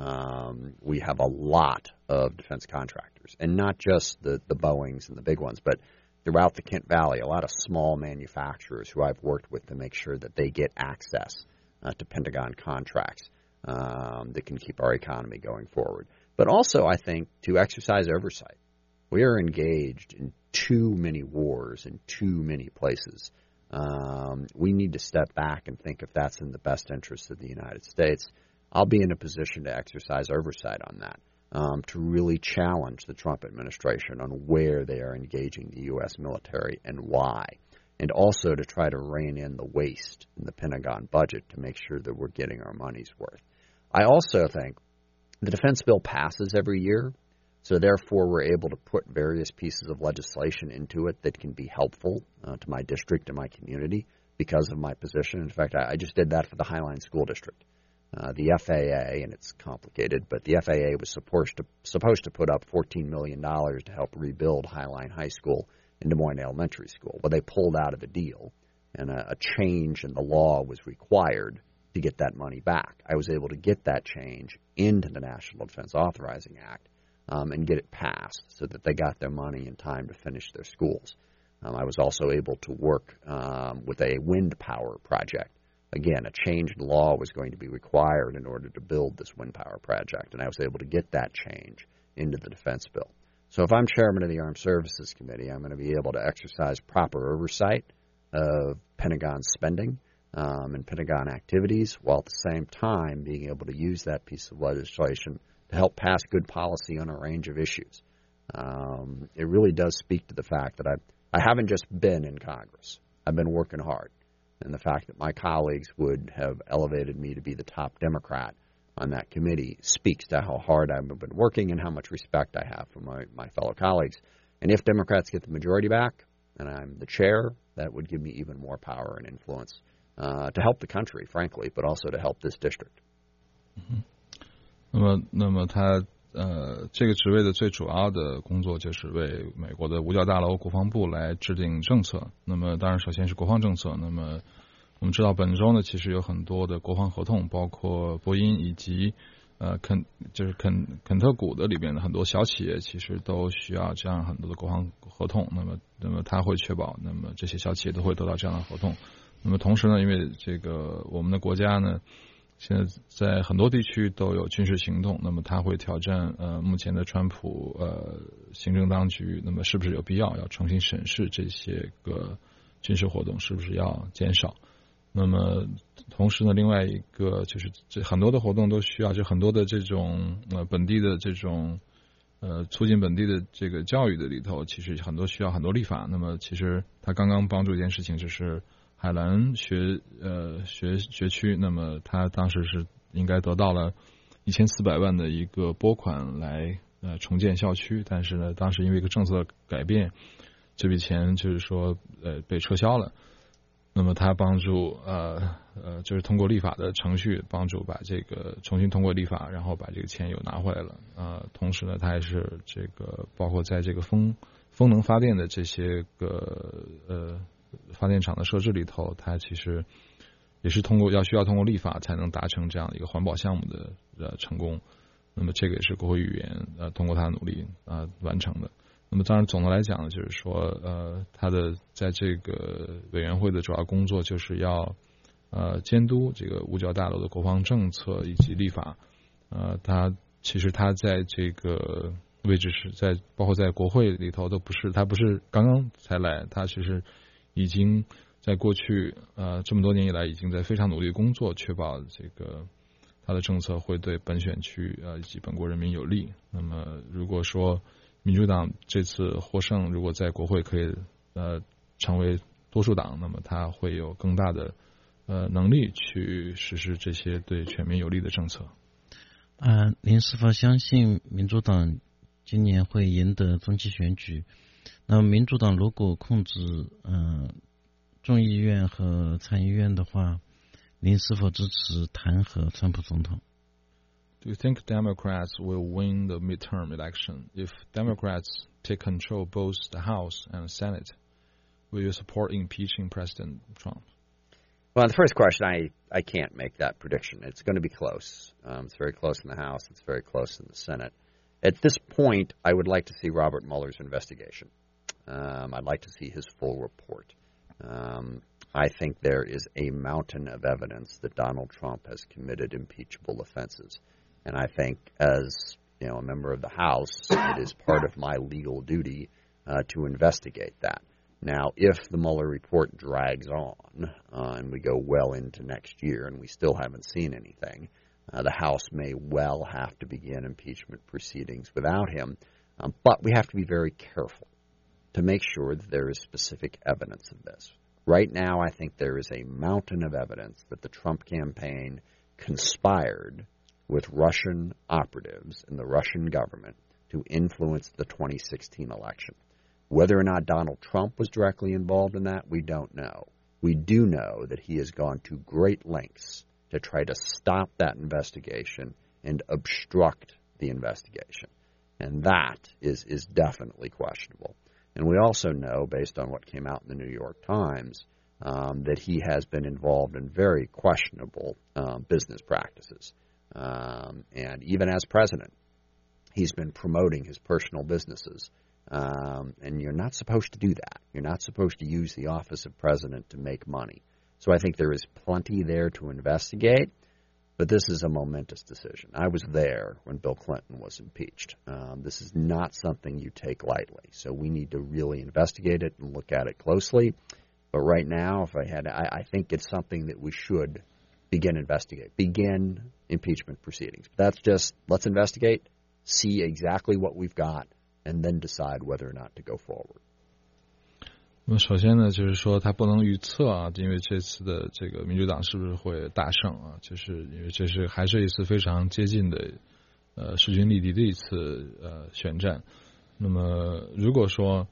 We have a lot of defense contractors, and not just the Boeings and the big ones, but throughout the Kent Valley, a lot of small manufacturers who I've worked with to make sure that they get access to Pentagon contracts that can keep our economy going forward. But also, I think, to exercise oversight. We are engaged in too many wars in too many places. We need to step back and think if that's in the best interest of the United States. I'll be in a position to exercise oversight on that, to really challenge the Trump administration on where they are engaging the U.S. military and why, and also to try to rein in the waste in the Pentagon budget to make sure that we're getting our money's worth. I also think the defense bill passes every year, so therefore we're able to put various pieces of legislation into it that can be helpful to my district and my community because of my position. In fact, I just did that for the Highline School District. The FAA, and it's complicated, but the FAA was supposed to put up $14 million to help rebuild Highline High School and Des Moines Elementary School. Well, they pulled out of the deal, and a change in the law was required to get that money back. I was able to get that change into the National Defense Authorizing Act and get it passed so that they got their money in time to finish their schools. I was also able to work with a wind power project. Again, a change in law was going to be required in order to build this wind power project, and I was able to get that change into the defense bill. So if I'm chairman of the Armed Services Committee, I'm going to be able to exercise proper oversight of Pentagon spending and Pentagon activities, while at the same time being able to use that piece of legislation to help pass good policy on a range of issues. It really does speak to the fact that I haven't just been in Congress. I've been working hard. And the fact that my colleagues would have elevated me to be the top Democrat on that committee speaks to how hard I've been working and how much respect I have for my fellow colleagues. And if Democrats get the majority back and I'm the chair, that would give me even more power and influence to help the country, frankly, but also to help this district. 那么他这个职位的最主要的工作就是为美国的五角大楼国防部来制定政策。那么当然首先是国防政策。那么我们知道本周呢其实有很多的国防合同，包括波音以及肯特谷的里边的很多小企业其实都需要这样很多的国防合同。那么他会确保那么这些小企业都会得到这样的合同。那么同时呢，因为这个我们的国家呢现在在很多地区都有军事行动，那么他会挑战目前的川普行政当局，那么是不是有必要重新审视这些个军事活动，是不是要减少？那么同时呢，另外一个就是这很多的活动都需要，就很多的这种本地的这种促进本地的这个教育的里头，其实很多需要很多立法。那么其实他刚刚帮助一件事情就是海兰学区，那么他当时是应该得到了1400万的一个拨款来重建校区，但是呢，当时因为一个政策改变，这笔钱就是说被撤销了。那么他帮助就是通过立法的程序帮助把这个重新通过立法，然后把这个钱又拿回来了。同时呢，他也是这个包括在这个风能发电的这些个发电厂的设置里头，它其实也是需要通过立法才能达成这样的一个环保项目的成功。那么这个也是国会议员通过他的努力完成的。那么当然总的来讲呢，就是说他的在这个委员会的主要工作就是要监督这个五角大楼的国防政策以及立法。他在这个位置是包括在国会里头他不是刚刚才来，他其实已经在过去这么多年以来已经在非常努力工作，确保这个他的政策会对本选区以及本国人民有利。那么如果说民主党这次获胜，如果在国会可以成为多数党，那么他会有更大的能力去实施这些对全民有利的政策。 您是否相信民主党今年会赢得中期选举？那么民主党如果控制众议院和参议院的话，您是否支持弹劾川普总统？ Do you think Democrats will win the midterm election? If Democrats take control both the House and the Senate, will you support impeaching President Trump? Well, the first question, I can't make that prediction. It's going to be close. It's very close in the House. It's very close in the Senate. At this point, I would like to see Robert Mueller's investigation. I'd like to see his full report. I think there is a mountain of evidence that Donald Trump has committed impeachable offenses. And I think as a member of the House, it is part of my legal duty to investigate that. Now, if the Mueller report drags on and we go well into next year and we still haven't seen anything, the House may well have to begin impeachment proceedings without him. But we have to be very careful to make sure that there is specific evidence of this. Right now, I think there is a mountain of evidence that the Trump campaign conspired with Russian operatives in the Russian government to influence the 2016 election. Whether or not Donald Trump was directly involved in that, we don't know. We do know that he has gone to great lengths to try to stop that investigation and obstruct the investigation. And that is definitely questionable. And we also know, based on what came out in the New York Times, that he has been involved in very questionable business practices. And even as president, he's been promoting his personal businesses And you're not supposed to do that. You're not supposed to use the office of president to make money. So I think there is plenty there to investigate, but this is a momentous decision. I was there when Bill Clinton was impeached. This is not something you take lightly. So we need to really investigate it and look at it closely. But right now, I think it's something that we should begin impeachment proceedings. That's just, let's investigate, see exactly what we've got, and then decide whether or not to go forward. 那么首先呢，就是说他不能预测啊，因为这次的这个民主党是不是会大胜啊？就是因为这是还是一次非常接近的势均力敌的一次选战。那么如果说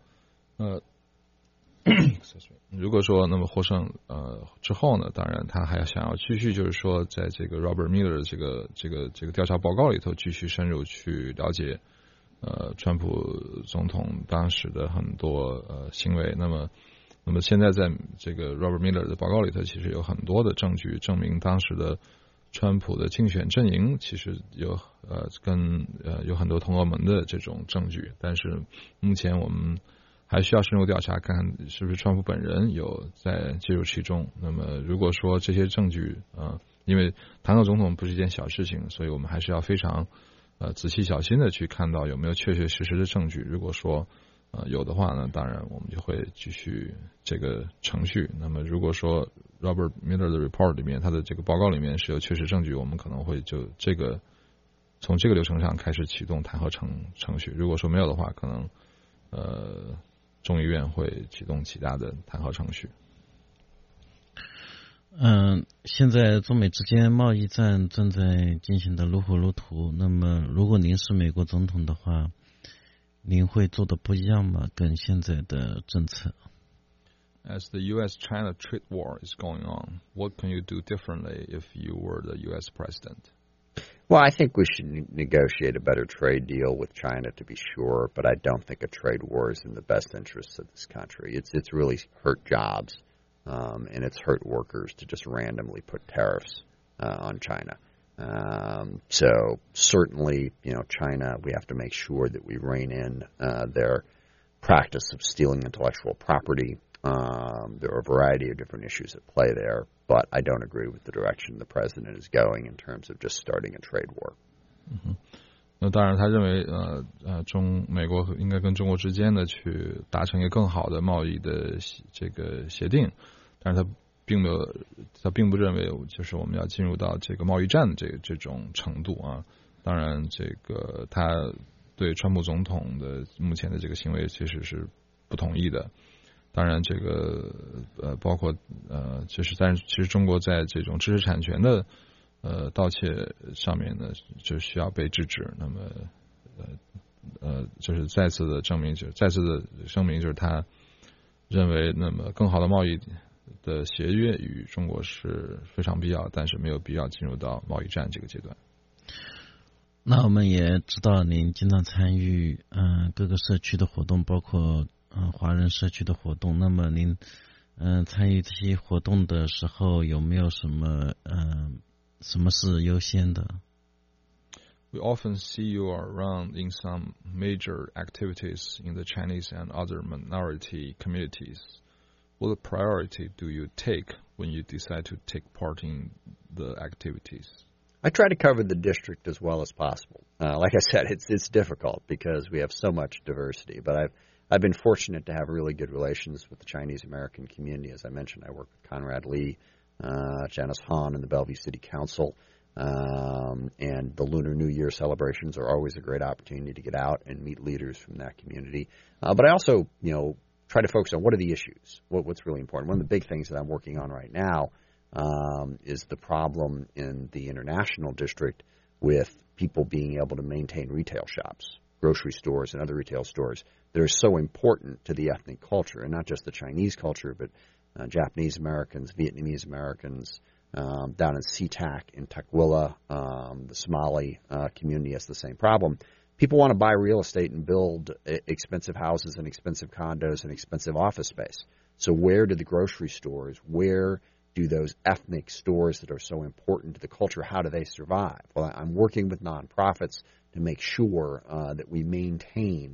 那么获胜之后呢，当然他还想要继续，就是说在这个 Robert Mueller 这个调查报告里头继续深入去了解川普总统当时的很多行为。那么现在在这个 Robert Mueller 的报告里头，其实有很多的证据证明当时的川普的竞选阵营其实有有很多同俄门的这种证据，但是目前我们还需要深入调查，看看是不是川普本人有在介入其中。那么如果说这些证据因为弹劾总统不是一件小事情，所以我们还是要非常仔细小心的去看到有没有确确实实的证据。如果说有的话呢，当然我们就会继续这个程序。那么如果说 Robert Mueller 的 report 里面，他的这个报告里面是有确实证据，我们可能会就从这个流程上开始启动弹劾程序。如果说没有的话，可能众议院会启动其他的弹劾程序。 现在中美之间贸易战正在进行的如火如荼。那么，如果您是美国总统的话，您会做的不一样吗？跟现在的政策 As the U.S.-China trade war is going on, what can you do differently if you were the U.S. president? Well, I think we should negotiate a better trade deal with China, to be sure, but I don't think a trade war is in the best interests of this country. It's really hurt jobs, and it's hurt workers to just randomly put tariffs on China. So certainly, China, we have to make sure that we rein in their practice of stealing intellectual property. There are a variety of different issues at play there, but I don't agree with the direction the president is going in terms of just starting a trade war. 那当然，他认为美国应该跟中国之间呢去达成一个更好的贸易的这个协定，但是他并不认为就是我们要进入到这个贸易战这种程度啊。当然，这个他对川普总统的目前的这个行为其实是不同意的。当然，这个包括但是其实中国在这种知识产权的盗窃上面呢，就需要被制止。那么就是再次的声明，就是他认为，那么更好的贸易的协约与中国是非常必要，但是没有必要进入到贸易战这个阶段。 那我们也知道您经常参与各个社区的活动，包括华人社区的活动。那么您参与这些活动的时候，有没有什么是优先的？ We often see you around in some major activities in the Chinese and other minority communities. What priority do you take when you decide to take part in the activities? I try to cover the district as well as possible. Like I said, it's difficult because we have so much diversity, but I've been fortunate to have really good relations with the Chinese American community. As I mentioned, I work with Conrad Lee, Janice Hahn, and the Bellevue City Council. And the Lunar New Year celebrations are always a great opportunity to get out and meet leaders from that community. But I also, try to focus on what are the issues, what's really important. One of the big things that I'm working on right now is the problem in the international district with people being able to maintain retail shops, grocery stores, and other retail stores that are so important to the ethnic culture, and not just the Chinese culture, but Japanese Americans, Vietnamese Americans, down in SeaTac in Tukwila, the Somali community has the same problem. People want to buy real estate and build expensive houses and expensive condos and expensive office space. So where do the grocery stores, where do those ethnic stores that are so important to the culture, how do they survive? Well, I'm working with nonprofits to make sure that we maintain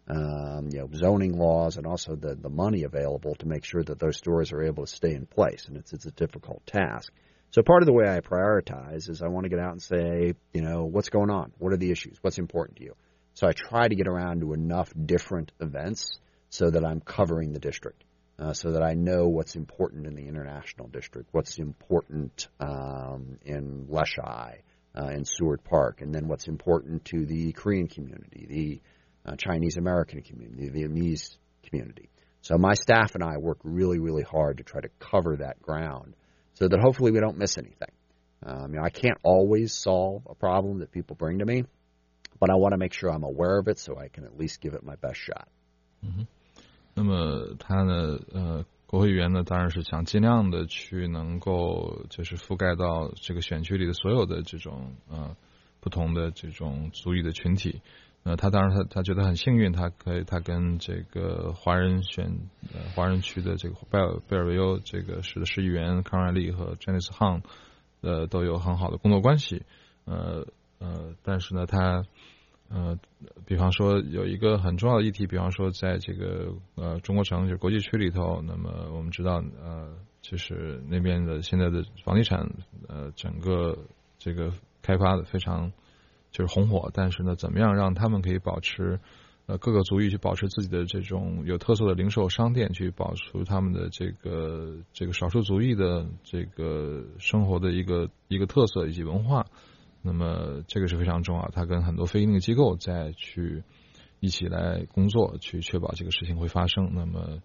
zoning laws, and also the money available to make sure that those stores are able to stay in place. And it's a difficult task. So part of the way I prioritize is I want to get out and say, what's going on? What are the issues? What's important to you? So I try to get around to enough different events so that I'm covering the district, so that I know what's important in the international district, what's important in Leshai, in Seward Park, and then what's important to the Korean community, the Chinese American community, the Vietnamese community. So my staff and I work really, really hard to try to cover that ground so that hopefully we don't miss anything. I can't always solve a problem that people bring to me, but I want to make sure I'm aware of it so I can at least give it my best shot. 那么他呢，国会议员呢，当然是想尽量的去能够就是覆盖到这个选区里的所有的这种不同的这种族裔的群体。他当然他觉得很幸运，他跟这个华人区的这个贝尔维尤这个市的市议员康瑞利和 Janice Hahn 都有很好的工作关系。但是呢，他比方说有一个很重要的议题，比方说在这个中国城就是国际区里头，那么我们知道就是那边的现在的房地产整个这个开发的非常就是红火，但是呢，怎么样让他们可以保持各个族裔去保持自己的这种有特色的零售商店，去保持他们的这个少数族裔的这个生活的一个特色以及文化。那么这个是非常重要，他跟很多非营利机构再去一起来工作，去确保这个事情会发生。那么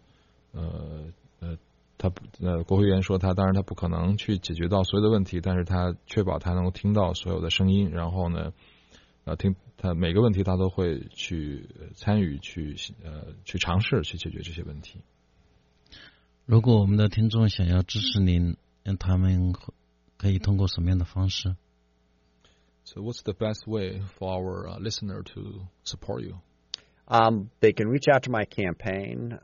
国会议员说当然他不可能去解决到所有的问题，但是他确保他能够听到所有的声音，然后呢他每个问题他都会去参与，去尝试去解决这些问题。 如果我们的听众想要支持您，他们可以通过什么样的方式？ So what's the best way for our listener to support you? They can reach out to my campaign.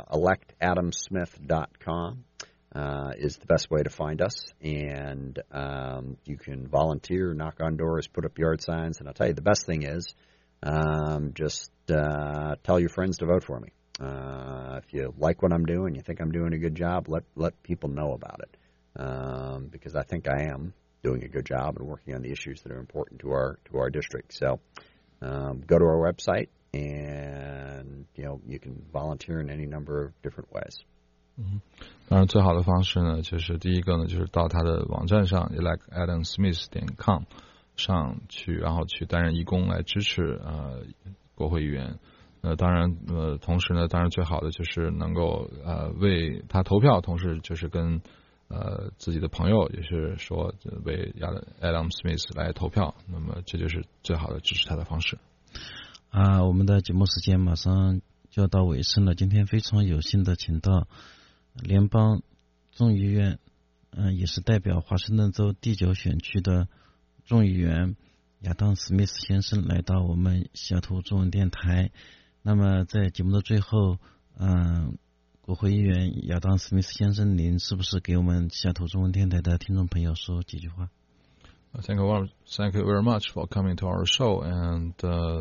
electadamsmith.com is the best way to find us. And you can volunteer, knock on doors, put up yard signs. And I'll tell you, the best thing is just tell your friends to vote for me. If you like what I'm doing, you think I'm doing a good job, let people know about it. Because I think I am doing a good job and working on the issues that are important to our district. So go to our website, and you can volunteer in any number of different ways. 当然，最好的方式呢，就是第一个呢，就是到他的网站上 electadamsmith.com 上去，然后去担任义工来支持国会议员。当然同时呢，当然最好的就是能够为他投票，同时就是跟自己的朋友也是说为Adam Smith 来投票，那么这就是最好的支持他的方式。 我们的节目时间马上就要到尾声了，今天非常有幸的请到联邦众议院也是代表华盛顿州第9选区的众议员亚当史密斯先生来到我们西雅图中文电台。那么在节目的最后国会议员亚当史密斯先生，您是不是给我们西雅图中文电台的听众朋友说几句话？ Thank you very much for coming to our show, and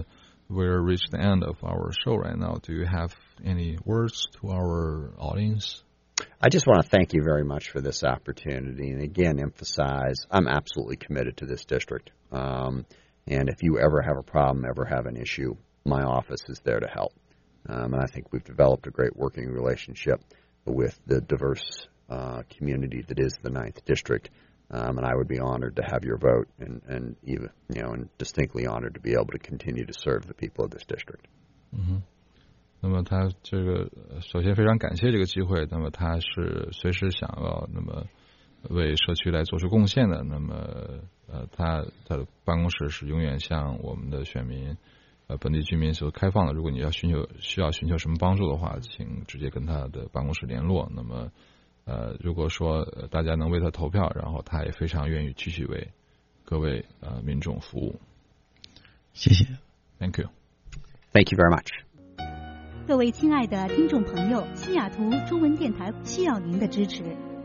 we're reached the end of our show right now. Do you have any words to our audience? I just want to thank you very much for this opportunity, and again emphasize I'm absolutely committed to this district. And if you ever have a problem, ever have an issue, my office is there to help. And I think we've developed a great working relationship with the diverse community that is the 9th District. And I would be honored to have your vote, and even and distinctly honored to be able to continue to serve the people of this district. 那么他这个首先非常感谢这个机会，那么他是随时想要那么为社区来做出贡献的，那么他的办公室是永远向我们的选民本地居民所开放的。如果你需要寻求什么帮助的话，请直接跟他的办公室联络。那么如果说大家能为他投票，然后他也非常愿意继续为各位民众服务。 谢谢。 Thank you. Thank you very much. 各位亲爱的听众朋友，西雅图中文电台需要您的支持。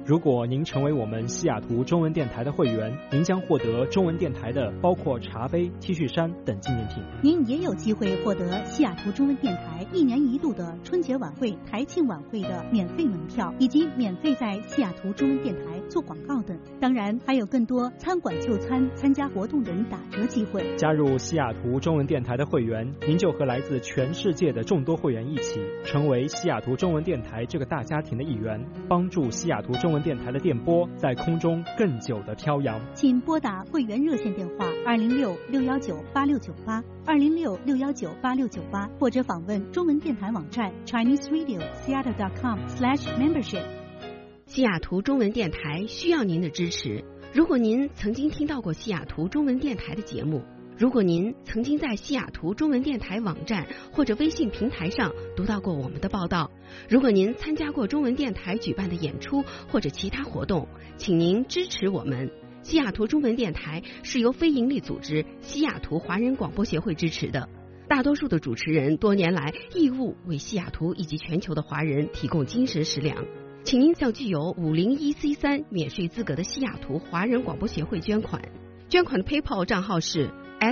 如果您成为我们西雅图中文电台的会员，您将获得中文电台的包括茶杯、T 恤衫等纪念品。 您也有机会获得西雅图中文电台1年1度的春节晚会、台庆晚会的免费门票，以及免费在西雅图中文电台做广告等。当然，还有更多餐馆就餐、参加活动等打折机会。 加入西雅图中文电台的会员，您就和来自全世界的众多会员一起，成为西雅图中文电台这个大家庭的一员，帮助西雅图中文电台的电波在空中更久的飘扬。 请拨打会员热线电话206-619-8698 206-619-8698，或者访问中文电台网站 ChineseRadio.Seattle.com/membership。 西雅图中文电台需要您的支持。如果您曾经听到过西雅图中文电台的节目，如果您曾经在西雅图中文电台网站或者微信平台上读到过我们的报道，如果您参加过中文电台举办的演出或者其他活动，请您支持我们。西雅图中文电台是由非营利组织西雅图华人广播协会支持的，大多数的主持人多年来义务为西雅图以及全球的华人提供精神食粮。请您向具有501C3免税资格的西雅图华人广播协会捐款。捐款的 PayPal 账号是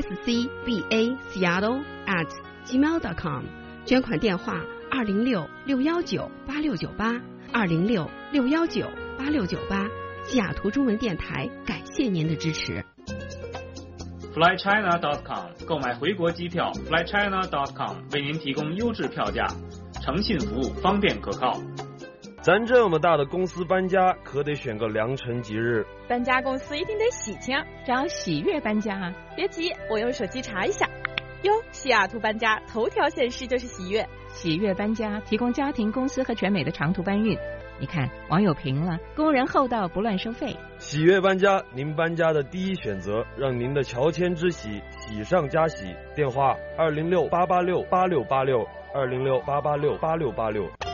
scbaseattle@gmail.com， 捐款电话206-619-8698 206-619-8698。西雅图中文电台感谢您的支持。 FlyChina.com 购买回国机票 ，FlyChina.com 为您提供优质票价，诚信服务，方便可靠。 咱这么大的公司搬家，可得选个良辰吉日。 搬家公司一定得喜庆，找喜悦搬家啊！别急，我用手机查一下。哟，西雅图搬家头条显示就是喜悦。 喜悦搬家提供家庭、公司和全美的长途搬运。你看，网友评了，工人厚道，不乱收费。 喜悦搬家，您搬家的第一选择，让您的乔迁之喜喜上加喜。电话206-886-8686 206-886-8686。